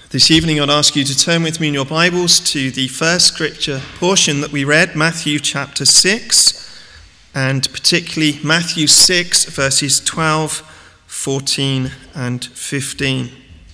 This evening I'd ask you to turn with me in your Bibles to the first scripture portion that we read, Matthew chapter 6, and particularly Matthew 6 verses 12, 14 and 15.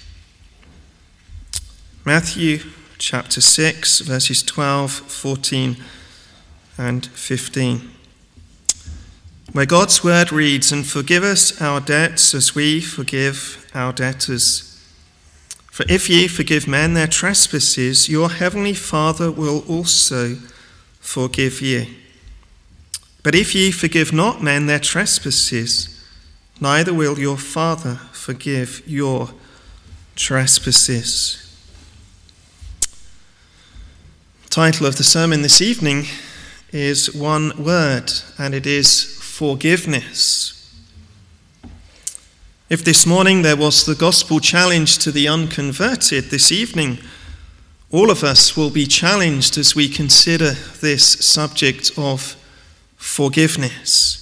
Matthew chapter 6 verses 12, 14 and 15. Where God's word reads, "And forgive us our debts as we forgive our debtors. For if ye forgive men their trespasses, your heavenly Father will also forgive ye. But if ye forgive not men their trespasses, neither will your Father forgive your trespasses." The title of the sermon this evening is one word, and it is forgiveness. If this morning there was the gospel challenge to the unconverted, this evening all of us will be challenged as we consider this subject of forgiveness.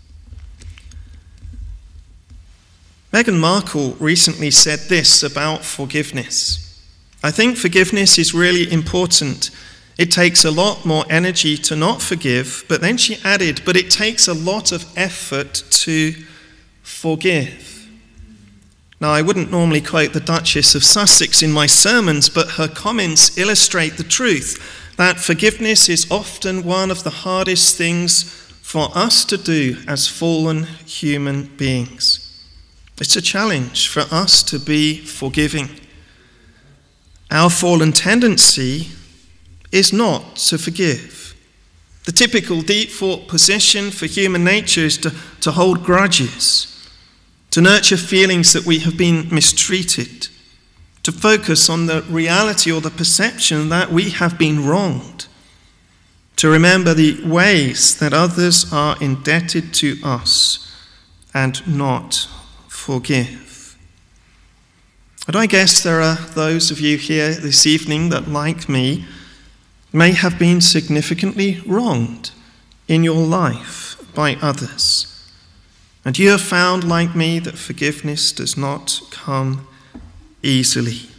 Meghan Markle recently said this about forgiveness: "I think forgiveness is really important. It takes a lot more energy to not forgive," but then she added, "but it takes a lot of effort to forgive." Now, I wouldn't normally quote the Duchess of Sussex in my sermons, but her comments illustrate the truth that forgiveness is often one of the hardest things for us to do as fallen human beings. It's a challenge for us to be forgiving. Our fallen tendency is not to forgive. The typical default position for human nature is to hold grudges, to nurture feelings that we have been mistreated, to focus on the reality or the perception that we have been wronged, to remember the ways that others are indebted to us and not forgive. And I guess there are those of you here this evening that, like me, may have been significantly wronged in your life by others. And you have found, like me, that forgiveness does not come easily.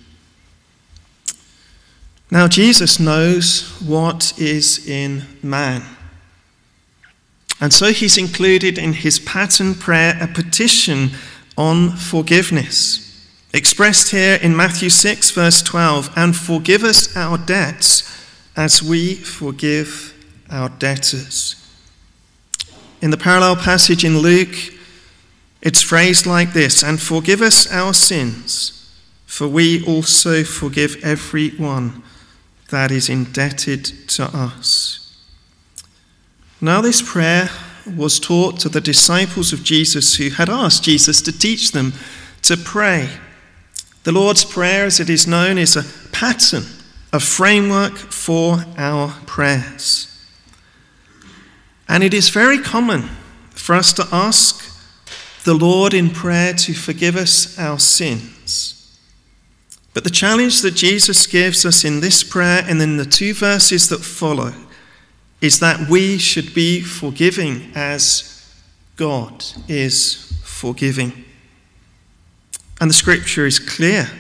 Now, Jesus knows what is in man. And so he's included in his pattern prayer a petition on forgiveness, expressed here in Matthew 6, verse 12, "And forgive us our debts as we forgive our debtors." In the parallel passage in Luke, it's phrased like this: "And forgive us our sins, for we also forgive everyone that is indebted to us." Now, this prayer was taught to the disciples of Jesus who had asked Jesus to teach them to pray. The Lord's Prayer, as it is known, is a pattern, a framework for our prayers. And it is very common for us to ask the Lord in prayer to forgive us our sins. But the challenge that Jesus gives us in this prayer and in the two verses that follow is that we should be forgiving as God is forgiving. And the scripture is clear.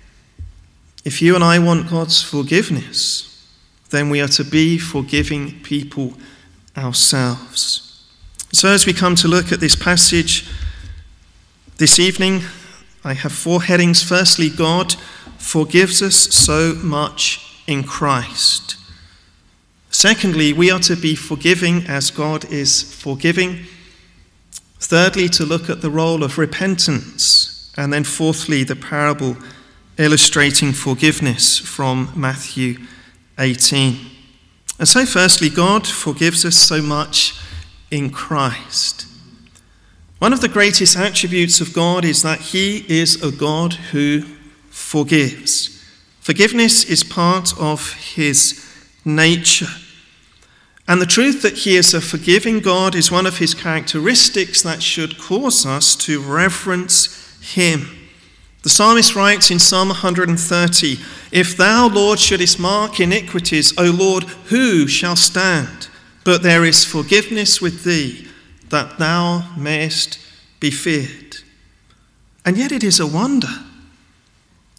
If you and I want God's forgiveness, then we are to be forgiving people ourselves. So as we come to look at this passage this evening, I have four headings. Firstly, God forgives us so much in Christ. Secondly, we are to be forgiving as God is forgiving. Thirdly, to look at the role of repentance. And then fourthly, the parable illustrating forgiveness from Matthew 18. And so firstly, God forgives us so much in Christ. One of the greatest attributes of God is that he is a God who forgives. Forgiveness is part of his nature. And the truth that he is a forgiving God is one of his characteristics that should cause us to reverence him. The psalmist writes in Psalm 130, "If thou, Lord, shouldest mark iniquities, O Lord, who shall stand? But there is forgiveness with thee, that thou mayest be feared." And yet it is a wonder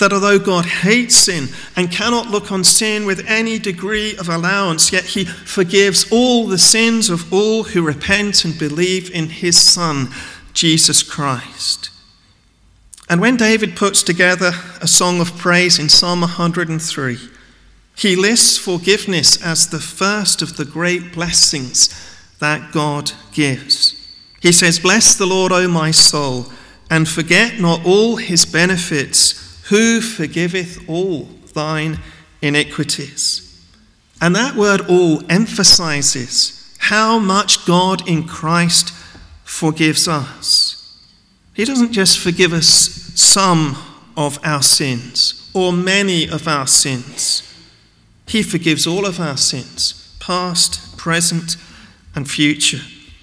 That although God hates sin and cannot look on sin with any degree of allowance, yet he forgives all the sins of all who repent and believe in his Son, Jesus Christ. And when David puts together a song of praise in Psalm 103, he lists forgiveness as the first of the great blessings that God gives. He says, "Bless the Lord, O my soul, and forget not all his benefits, who forgiveth all thine iniquities." And that word "all" emphasizes how much God in Christ forgives us. He doesn't just forgive us some of our sins or many of our sins. He forgives all of our sins, past, present, and future.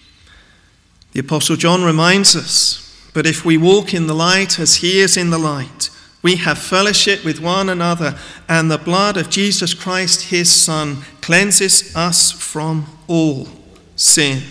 The Apostle John reminds us, "But if we walk in the light as he is in the light, we have fellowship with one another, and the blood of Jesus Christ, his Son, cleanses us from all sin."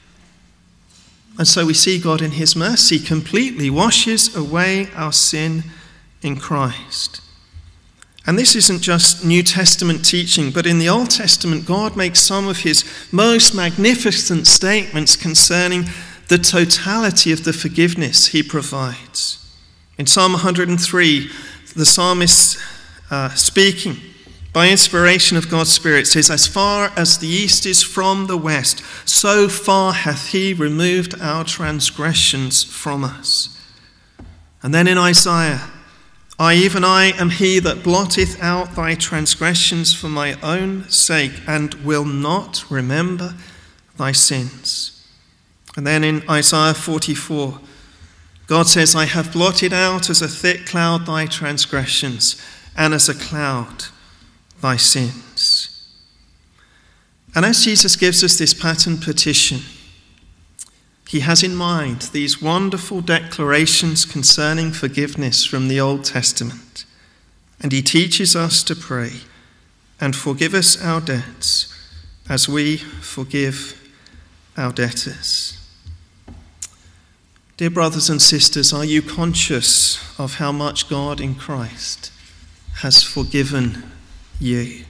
And so we see God in his mercy completely washes away our sin in Christ. And this isn't just New Testament teaching, but in the Old Testament, God makes some of his most magnificent statements concerning the totality of the forgiveness he provides. In Psalm 103, the psalmist speaking by inspiration of God's Spirit says, "As far as the east is from the west, so far hath he removed our transgressions from us." And then in Isaiah, Even I am he that blotteth out thy transgressions for my own sake, and will not remember thy sins." And then in Isaiah 44, God says, "I have blotted out as a thick cloud thy transgressions, and as a cloud thy sins." And as Jesus gives us this pattern petition, he has in mind these wonderful declarations concerning forgiveness from the Old Testament. And he teaches us to pray, "And forgive us our debts as we forgive our debtors." Dear brothers and sisters, are you conscious of how much God in Christ has forgiven you?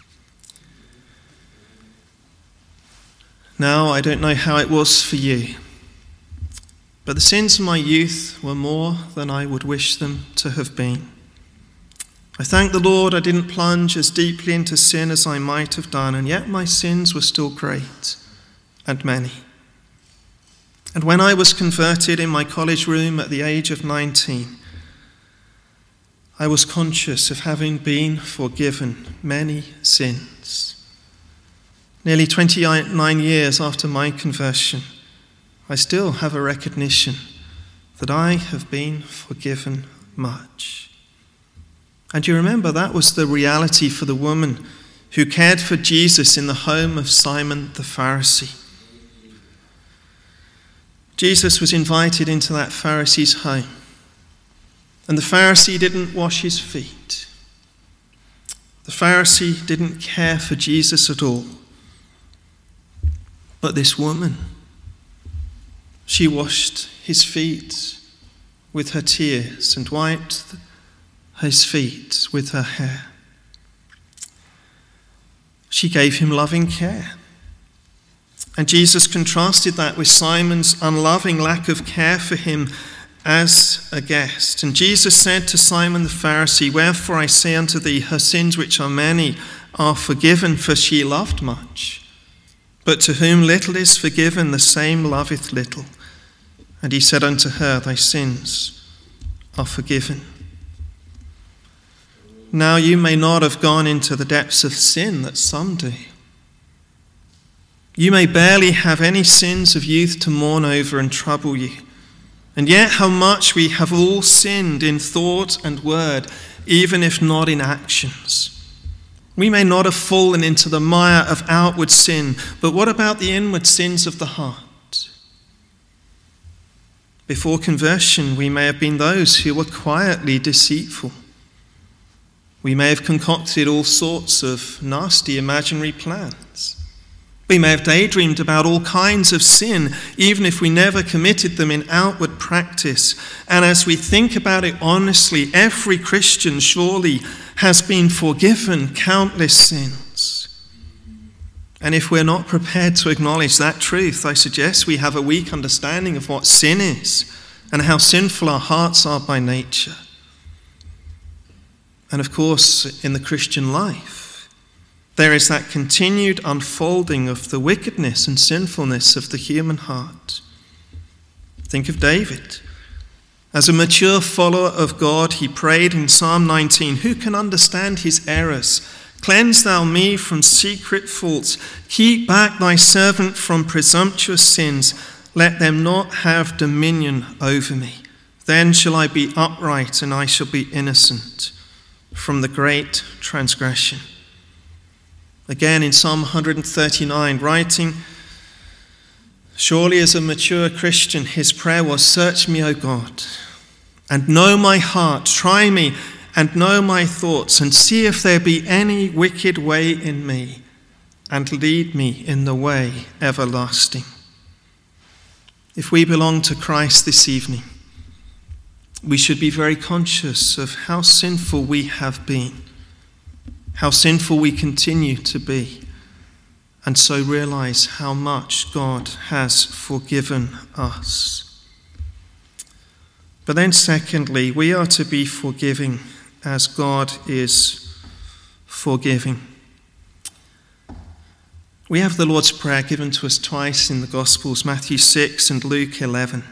Now, I don't know how it was for you, but the sins of my youth were more than I would wish them to have been. I thank the Lord I didn't plunge as deeply into sin as I might have done, and yet my sins were still great and many. And when I was converted in my college room at the age of 19, I was conscious of having been forgiven many sins. Nearly 29 years after my conversion, I still have a recognition that I have been forgiven much. And you remember that was the reality for the woman who cared for Jesus in the home of Simon the Pharisee. Jesus was invited into that Pharisee's home, and the Pharisee didn't wash his feet. The Pharisee didn't care for Jesus at all. But this woman, she washed his feet with her tears and wiped his feet with her hair. She gave him loving care. And Jesus contrasted that with Simon's unloving lack of care for him as a guest. And Jesus said to Simon the Pharisee, "Wherefore I say unto thee, her sins which are many are forgiven, for she loved much. But to whom little is forgiven, the same loveth little." And he said unto her, "Thy sins are forgiven." Now you may not have gone into the depths of sin that some do. You may barely have any sins of youth to mourn over and trouble you. And yet how much we have all sinned in thought and word, even if not in actions. We may not have fallen into the mire of outward sin, but what about the inward sins of the heart? Before conversion, we may have been those who were quietly deceitful. We may have concocted all sorts of nasty imaginary plans. We may have daydreamed about all kinds of sin, even if we never committed them in outward practice. And as we think about it honestly, every Christian surely has been forgiven countless sins. And if we're not prepared to acknowledge that truth, I suggest we have a weak understanding of what sin is and how sinful our hearts are by nature. And of course, in the Christian life, there is that continued unfolding of the wickedness and sinfulness of the human heart. Think of David. As a mature follower of God, he prayed in Psalm 19, "Who can understand his errors? Cleanse thou me from secret faults. Keep back thy servant from presumptuous sins. Let them not have dominion over me. Then shall I be upright, and I shall be innocent from the great transgression." Again in Psalm 139, writing, surely as a mature Christian, his prayer was, "Search me, O God, and know my heart. Try me and know my thoughts, and see if there be any wicked way in me, and lead me in the way everlasting." If we belong to Christ this evening, we should be very conscious of how sinful we have been, how sinful we continue to be, and so realize how much God has forgiven us. But then secondly, we are to be forgiving as God is forgiving. We have the Lord's Prayer given to us twice in the Gospels, Matthew 6 and Luke 11.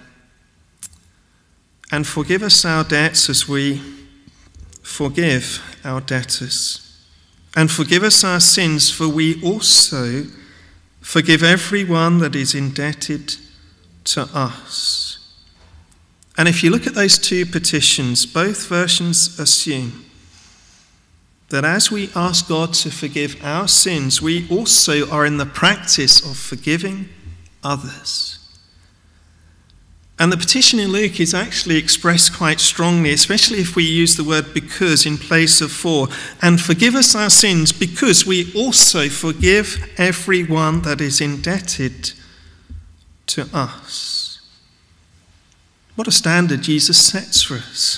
"And forgive us our debts as we forgive our debtors. And forgive us our sins, for we also forgive everyone that is indebted to us." And if you look at those two petitions, both versions assume that as we ask God to forgive our sins, we also are in the practice of forgiving others. And the petition in Luke is actually expressed quite strongly, especially if we use the word "because" in place of "for." "And forgive us our sins because we also forgive everyone that is indebted to us." What a standard Jesus sets for us.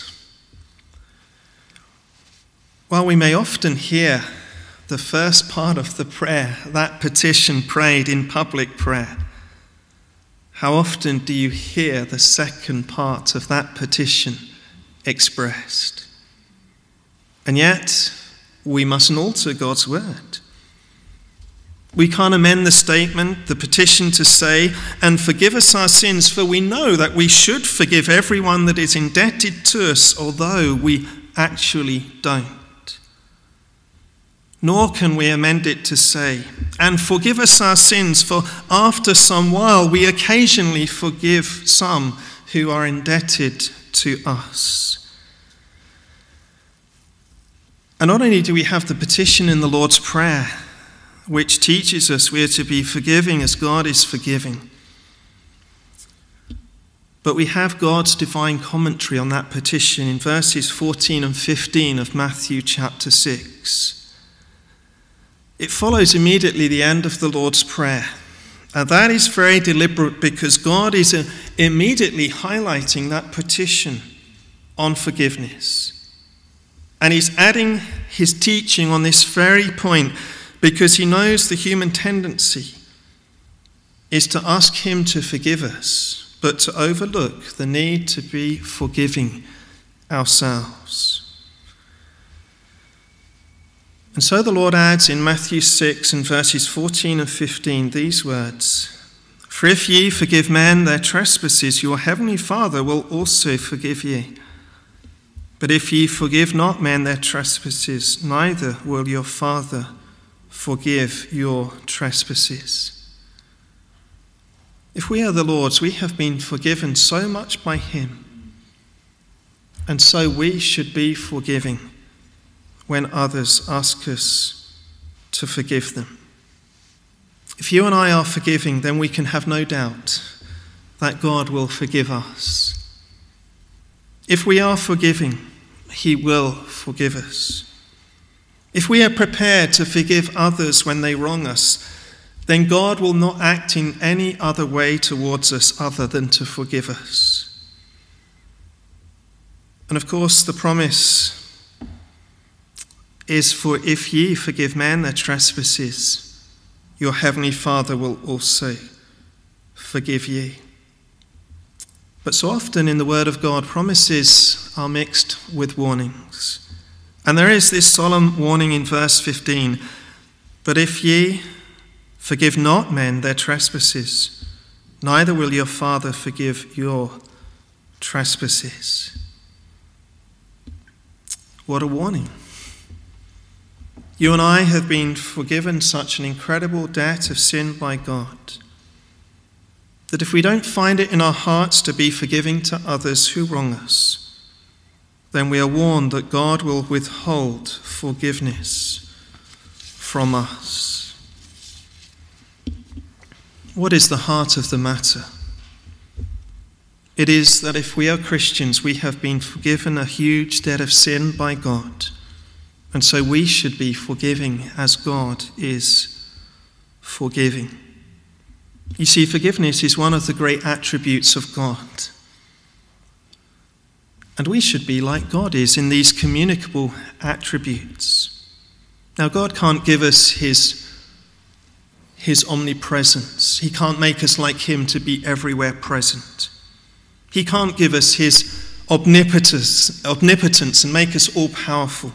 While we may often hear the first part of the prayer, that petition prayed in public prayer, how often do you hear the second part of that petition expressed? And yet, we mustn't alter God's word. We can't amend the statement, the petition, to say, "And forgive us our sins, for we know that we should forgive everyone that is indebted to us, although we actually don't." Nor can we amend it to say, "And forgive us our sins, for after some while we occasionally forgive some who are indebted to us." And not only do we have the petition in the Lord's Prayer, which teaches us we are to be forgiving as God is forgiving, but we have God's divine commentary on that petition in verses 14 and 15 of Matthew chapter 6. It follows immediately the end of the Lord's Prayer. And that is very deliberate because God is immediately highlighting that petition on forgiveness. And he's adding his teaching on this very point because he knows the human tendency is to ask him to forgive us, but to overlook the need to be forgiving ourselves. And so the Lord adds in Matthew 6 and verses 14 and 15 these words, "For if ye forgive men their trespasses, your heavenly Father will also forgive ye. But if ye forgive not men their trespasses, neither will your Father forgive your trespasses." If we are the Lord's, we have been forgiven so much by him, and so we should be forgiving when others ask us to forgive them. If you and I are forgiving, then we can have no doubt that God will forgive us. If we are forgiving, he will forgive us. If we are prepared to forgive others when they wrong us, then God will not act in any other way towards us other than to forgive us. And of course, the promise is, for if ye forgive men their trespasses, your heavenly Father will also forgive ye. But so often in the Word of God, promises are mixed with warnings. And there is this solemn warning in verse 15, but if ye forgive not men their trespasses, neither will your Father forgive your trespasses. What a warning. You and I have been forgiven such an incredible debt of sin by God, that if we don't find it in our hearts to be forgiving to others who wrong us, then we are warned that God will withhold forgiveness from us. What is the heart of the matter? It is that if we are Christians, we have been forgiven a huge debt of sin by God, and so we should be forgiving as God is forgiving. You see, forgiveness is one of the great attributes of God. And we should be like God is in these communicable attributes. Now, God can't give us his omnipresence. He can't make us like him to be everywhere present. He can't give us his omnipotence and make us all-powerful.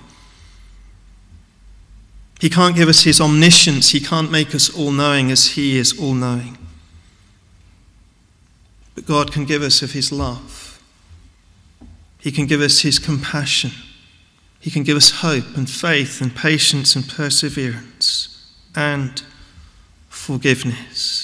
He can't give us his omniscience. He can't make us all-knowing as he is all-knowing. But God can give us of his love. He can give us his compassion. He can give us hope and faith and patience and perseverance and forgiveness.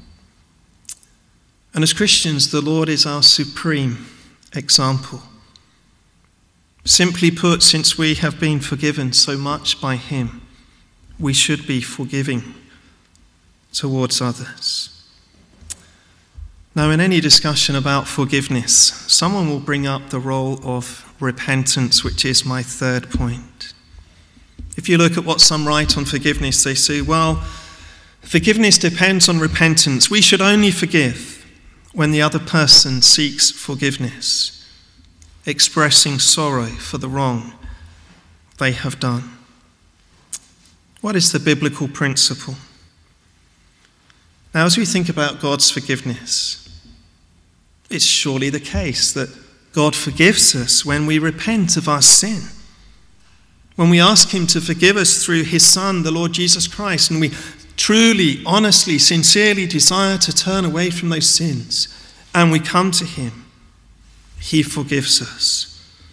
And as Christians, the Lord is our supreme example. Simply put, since we have been forgiven so much by him, we should be forgiving towards others. Now, in any discussion about forgiveness, someone will bring up the role of repentance, which is my third point. If you look at what some write on forgiveness, they say, well, forgiveness depends on repentance. We should only forgive when the other person seeks forgiveness, expressing sorrow for the wrong they have done. What is the biblical principle? Now, as we think about God's forgiveness, it's surely the case that God forgives us when we repent of our sin. When we ask him to forgive us through his Son, the Lord Jesus Christ, and we truly, honestly, sincerely desire to turn away from those sins, and we come to him, he forgives us.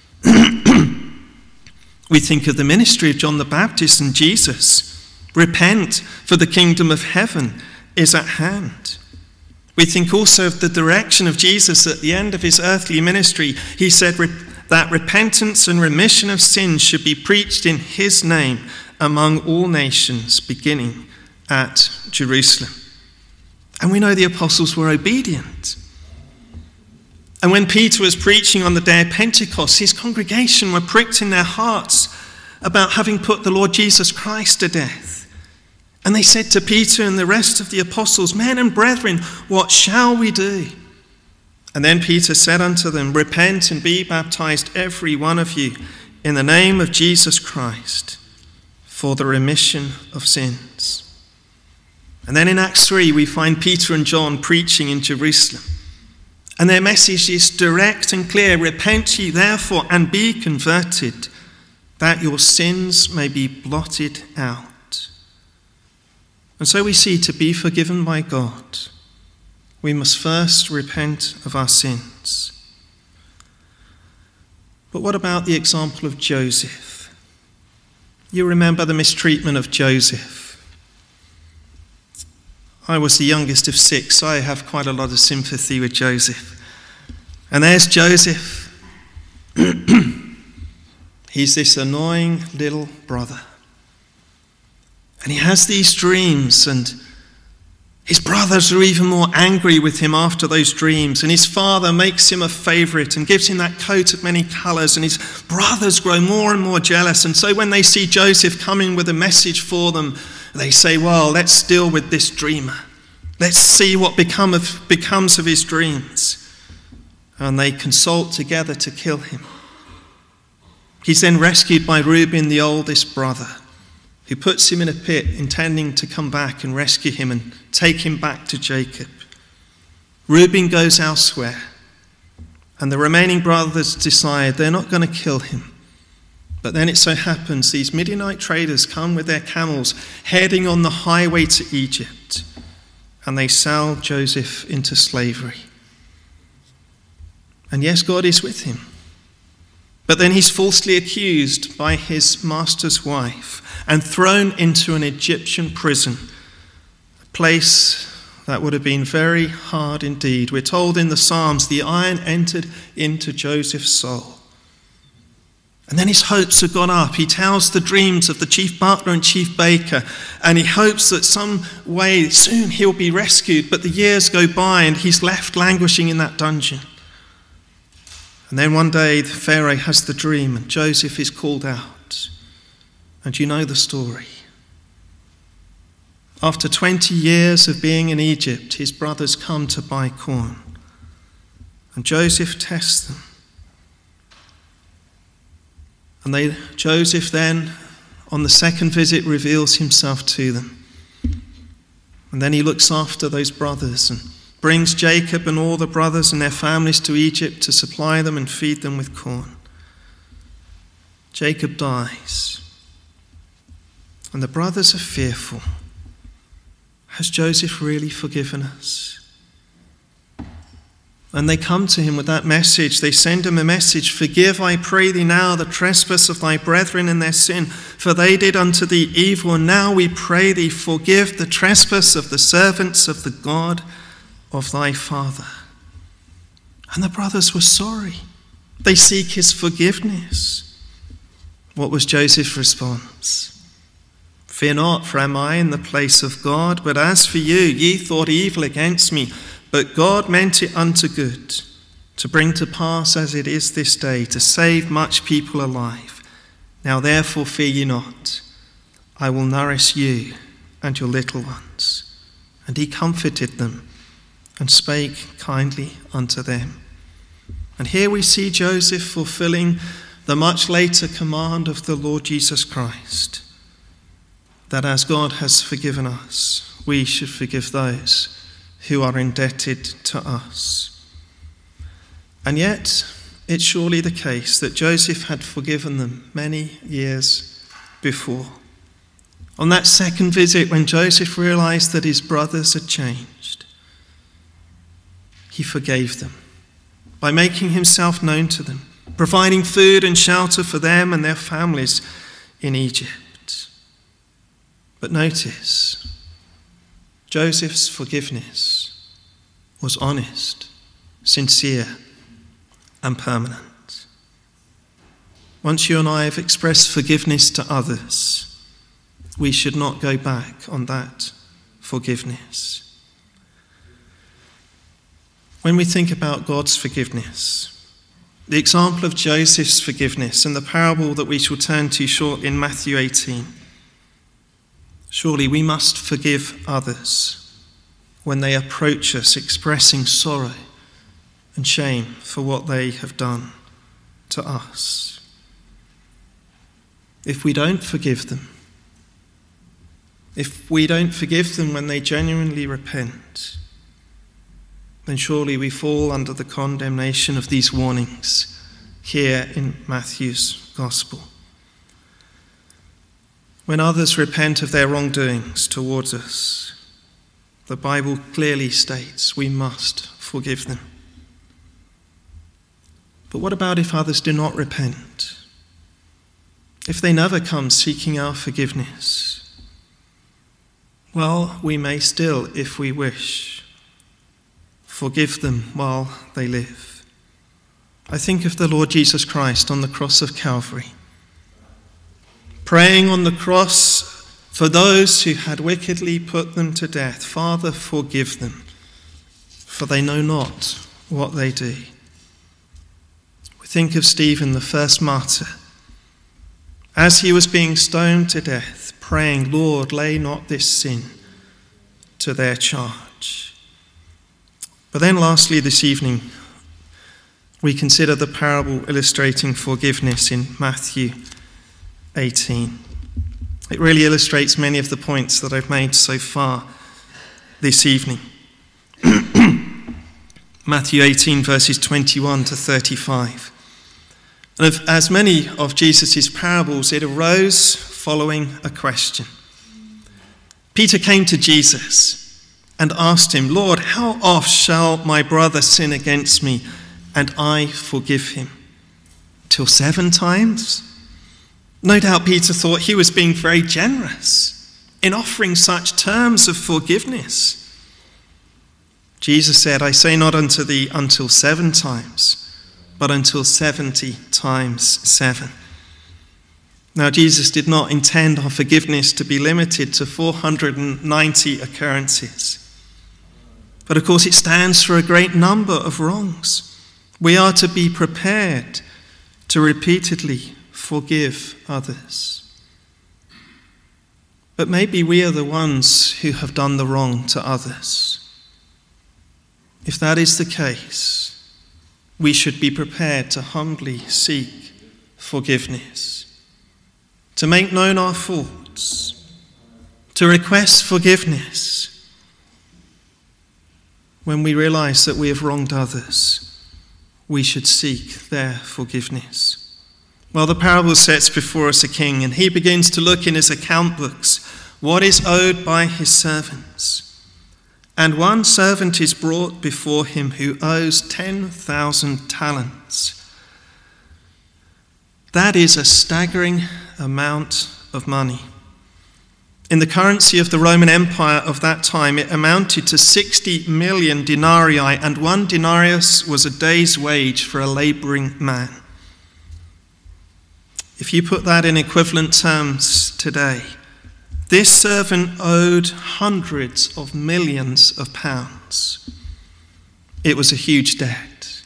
We think of the ministry of John the Baptist and Jesus. Repent, for the kingdom of heaven is at hand. We think also of the direction of Jesus at the end of his earthly ministry. He said that repentance and remission of sins should be preached in his name among all nations, beginning at Jerusalem. And we know the apostles were obedient. And when Peter was preaching on the day of Pentecost, his congregation were pricked in their hearts about having put the Lord Jesus Christ to death. And they said to Peter and the rest of the apostles, men and brethren, what shall we do? And then Peter said unto them, repent and be baptized every one of you in the name of Jesus Christ for the remission of sins. And then in Acts 3, we find Peter and John preaching in Jerusalem. And their message is direct and clear. Repent ye therefore and be converted, that your sins may be blotted out. And so we see, to be forgiven by God, we must first repent of our sins. But what about the example of Joseph? You remember the mistreatment of Joseph. I was the youngest of 6, so I have quite a lot of sympathy with Joseph. And there's Joseph. He's this annoying little brother. And he has these dreams, and his brothers are even more angry with him after those dreams. And his father makes him a favorite and gives him that coat of many colors. And his brothers grow more and more jealous. And so when they see Joseph coming with a message for them, They say, well, let's deal with this dreamer. Let's see what becomes of his dreams. And they consult together to kill him. He's then rescued by Reuben, the oldest brother, who puts him in a pit, intending to come back and rescue him and take him back to Jacob. Reuben goes elsewhere, and the remaining brothers decide they're not going to kill him. But then it so happens these Midianite traders come with their camels, heading on the highway to Egypt, and they sell Joseph into slavery. And yes, God is with him. But then he's falsely accused by his master's wife and thrown into an Egyptian prison, a place that would have been very hard indeed. We're told in the Psalms, the iron entered into Joseph's soul. And then his hopes have gone up. He tells the dreams of the chief butler and chief baker, and he hopes that some way soon he'll be rescued. But the years go by and he's left languishing in that dungeon. And then one day Pharaoh has the dream and Joseph is called out. And you know the story. After 20 years of being in Egypt, his brothers come to buy corn. And Joseph tests them. And Joseph then, on the second visit, reveals himself to them. And then he looks after those brothers and brings Jacob and all the brothers and their families to Egypt to supply them and feed them with corn. Jacob dies. And the brothers are fearful. Has Joseph really forgiven us? And they come to him with that message. They send him a message. Forgive, I pray thee now, the trespass of thy brethren and their sin, for they did unto thee evil. And now we pray thee, forgive the trespass of the servants of the God of thy father. And the brothers were sorry. They seek his forgiveness. What was Joseph's response? Fear not, for am I in the place of God? But as for you, ye thought evil against me, but God meant it unto good, to bring to pass as it is this day, to save much people alive. Now therefore fear ye not. I will nourish you and your little ones. And he comforted them and spake kindly unto them. And here we see Joseph fulfilling the much later command of the Lord Jesus Christ, that as God has forgiven us, we should forgive those who are indebted to us. And yet, it's surely the case that Joseph had forgiven them many years before. On that second visit, when Joseph realized that his brothers had changed, he forgave them by making himself known to them, providing food and shelter for them and their families in Egypt. But notice, Joseph's forgiveness was honest, sincere, and permanent. Once you and I have expressed forgiveness to others, we should not go back on that forgiveness. When we think about God's forgiveness, the example of Joseph's forgiveness and the parable that we shall turn to shortly in Matthew 18, surely we must forgive others when they approach us expressing sorrow and shame for what they have done to us. If we don't forgive them when they genuinely repent, then surely we fall under the condemnation of these warnings here in Matthew's Gospel. When others repent of their wrongdoings towards us, the Bible clearly states we must forgive them. But what about if others do not repent? If they never come seeking our forgiveness? Well, we may still, if we wish, forgive them while they live. I think of the Lord Jesus Christ on the cross of Calvary, praying on the cross for those who had wickedly put them to death. Father, forgive them, for they know not what they do. We think of Stephen, the first martyr, as he was being stoned to death, praying, Lord, lay not this sin to their charge. But then lastly this evening, we consider the parable illustrating forgiveness in Matthew 18. It really illustrates many of the points that I've made so far this evening. Matthew 18, verses 21 to 35. And as many of Jesus' parables, it arose following a question. Peter came to Jesus and asked him, Lord, how oft shall my brother sin against me and I forgive him? Till 7 times? No doubt Peter thought he was being very generous in offering such terms of forgiveness. Jesus said, I say not unto thee until 7 times, but until 70 times 7. Now, Jesus did not intend our forgiveness to be limited to 490 occurrences. But of course, it stands for a great number of wrongs. We are to be prepared to repeatedly forgive others. But maybe we are the ones who have done the wrong to others. If that is the case, we should be prepared to humbly seek forgiveness, to make known our faults, to request forgiveness when we realize that we have wronged others. We should seek their forgiveness. Well, the parable sets before us a king, and he begins to look in his account books what is owed by his servants. And one servant is brought before him who owes 10,000 talents. That is a staggering amount of money. In the currency of the Roman Empire of that time, it amounted to 60 million denarii, and 1 denarius was a day's wage for a laboring man. If you put that in equivalent terms today, this servant owed hundreds of millions of pounds. It was a huge debt.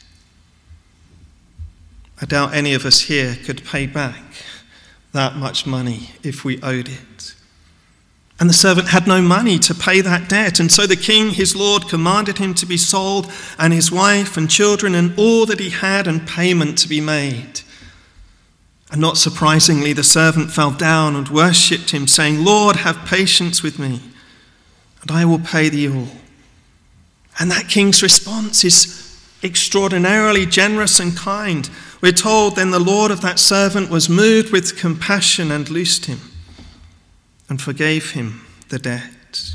I doubt any of us here could pay back that much money if we owed it. And the servant had no money to pay that debt, and so the king, his lord, commanded him to be sold, and his wife and children and all that he had, and payment to be made. And not surprisingly, the servant fell down and worshipped him, saying, Lord, have patience with me, and I will pay thee all. And that king's response is extraordinarily generous and kind. We're told, then the lord of that servant was moved with compassion and loosed him and forgave him the debt.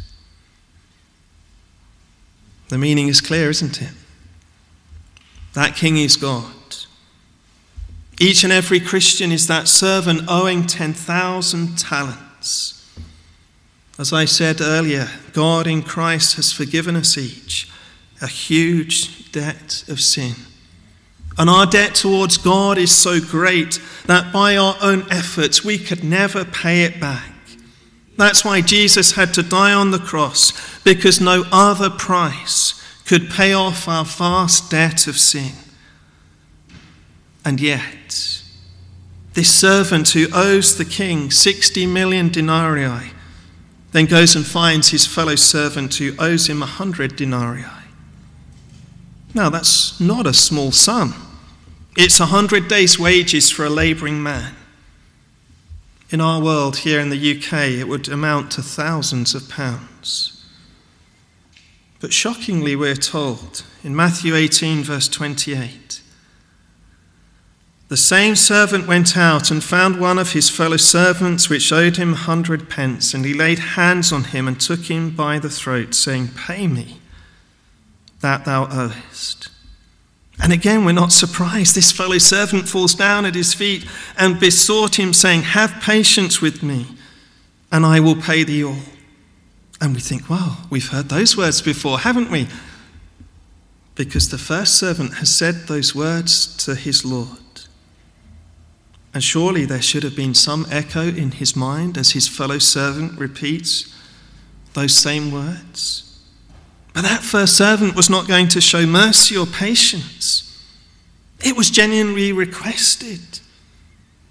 The meaning is clear, isn't it? That king is God. Each and every Christian is that servant owing 10,000 talents. As I said earlier, God in Christ has forgiven us each a huge debt of sin. And our debt towards God is so great that by our own efforts we could never pay it back. That's why Jesus had to die on the cross, because no other price could pay off our vast debt of sin. And yet, this servant who owes the king 60 million denarii then goes and finds his fellow servant who owes him 100 denarii. Now, that's not a small sum. It's 100 days' wages for a labouring man. In our world here in the UK, it would amount to thousands of pounds. But shockingly, we're told in Matthew 18, verse 28, the same servant went out and found one of his fellow servants which owed him 100 pence, and he laid hands on him and took him by the throat, saying, Pay me that thou owest. And again, we're not surprised. This fellow servant falls down at his feet and besought him, saying, Have patience with me, and I will pay thee all. And we think, well, we've heard those words before, haven't we? Because the first servant has said those words to his Lord. And surely there should have been some echo in his mind as his fellow servant repeats those same words. But that first servant was not going to show mercy or patience. It was genuinely requested.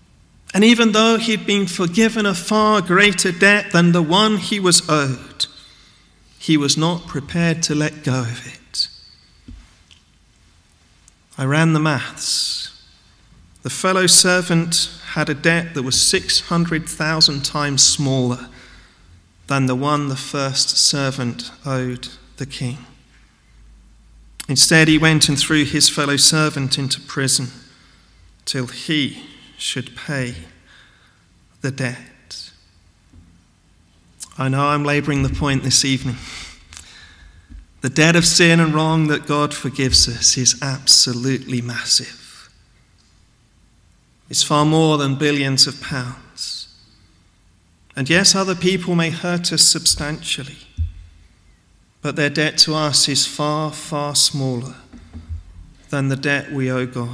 And even though he'd been forgiven a far greater debt than the one he was owed, he was not prepared to let go of it. I ran the maths. The fellow servant had a debt that was 600,000 times smaller than the one the first servant owed the king. Instead, he went and threw his fellow servant into prison till he should pay the debt. I know I'm labouring the point this evening. The debt of sin and wrong that God forgives us is absolutely massive. It's far more than billions of pounds. And yes, other people may hurt us substantially, but their debt to us is far, far smaller than the debt we owe God.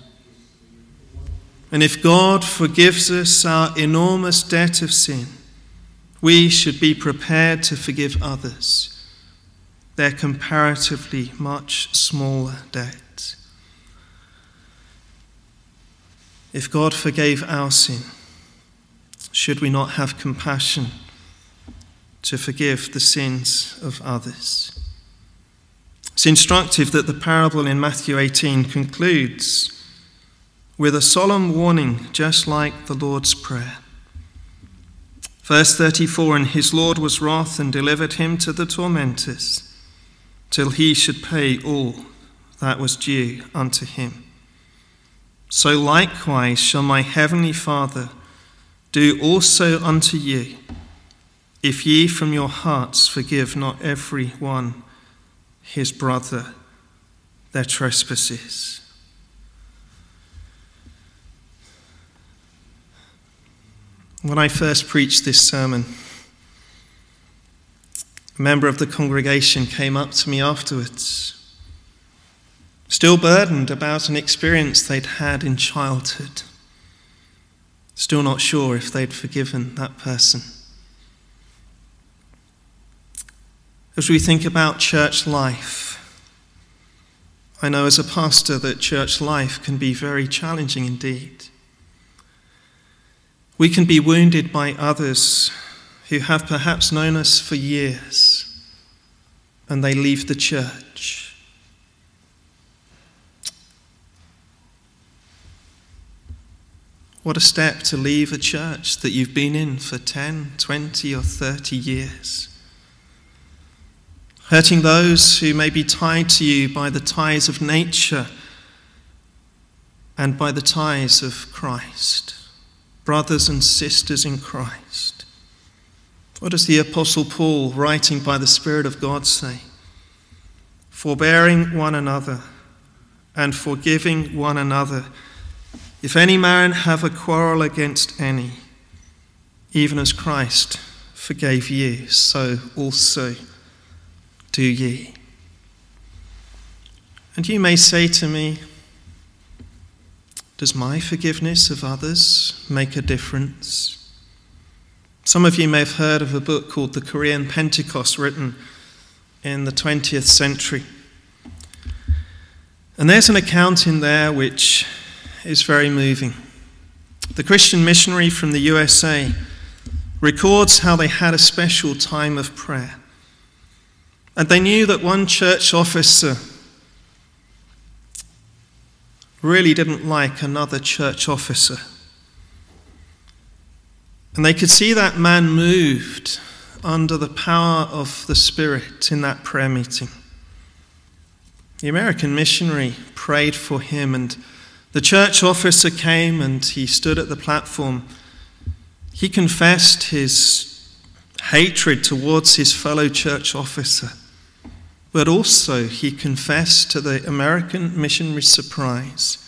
And if God forgives us our enormous debt of sin, we should be prepared to forgive others their comparatively much smaller debt. If God forgave our sin, should we not have compassion to forgive the sins of others? It's instructive that the parable in Matthew 18 concludes with a solemn warning, just like the Lord's Prayer. Verse 34, and his Lord was wroth and delivered him to the tormentors, till he should pay all that was due unto him. So likewise shall my heavenly Father do also unto you, if ye from your hearts forgive not every one his brother their trespasses. When I first preached this sermon, a member of the congregation came up to me afterwards, still burdened about an experience they'd had in childhood, still not sure if they'd forgiven that person. As we think about church life, I know as a pastor that church life can be very challenging indeed. We can be wounded by others who have perhaps known us for years and they leave the church. What a step to leave a church that you've been in for 10, 20 or 30 years. Hurting those who may be tied to you by the ties of nature and by the ties of Christ. Brothers and sisters in Christ. What does the Apostle Paul, writing by the Spirit of God, say? Forbearing one another and forgiving one another. If any man have a quarrel against any, even as Christ forgave you, so also do ye. And you may say to me, does my forgiveness of others make a difference? Some of you may have heard of a book called The Korean Pentecost, written in the 20th century. And there's an account in there which is very moving. The Christian missionary from the USA records how they had a special time of prayer. And they knew that one church officer really didn't like another church officer. And they could see that man moved under the power of the Spirit in that prayer meeting. The American missionary prayed for him, and the church officer came and he stood at the platform. He confessed his hatred towards his fellow church officer, but also he confessed to the American missionary's surprise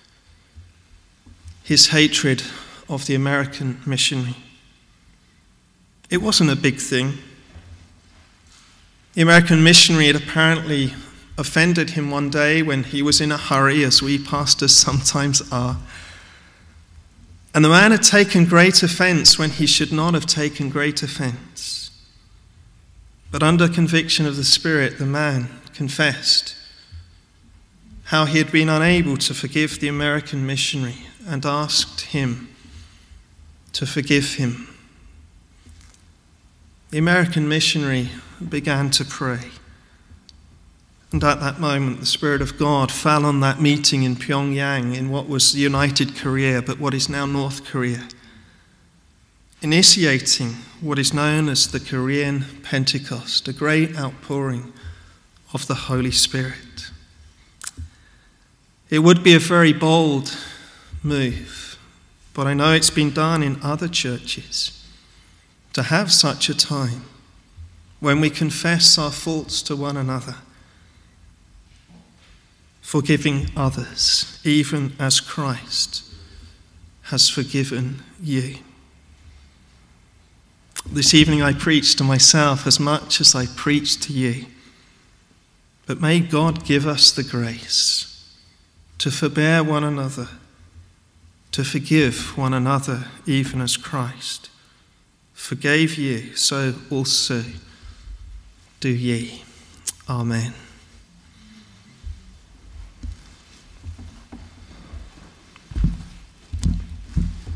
his hatred of the American missionary. It wasn't a big thing. The American missionary had apparently offended him one day when he was in a hurry, as we pastors sometimes are. And the man had taken great offense when he should not have taken great offense. But under conviction of the Spirit, the man confessed how he had been unable to forgive the American missionary and asked him to forgive him. The American missionary began to pray. And at that moment, the Spirit of God fell on that meeting in Pyongyang, in what was United Korea, but what is now North Korea, initiating what is known as the Korean Pentecost, a great outpouring of the Holy Spirit. It would be a very bold move, but I know it's been done in other churches, to have such a time when we confess our faults to one another, forgiving others, even as Christ has forgiven you. This evening I preach to myself as much as I preach to you. But may God give us the grace to forbear one another, to forgive one another, even as Christ forgave you, so also do ye. Amen.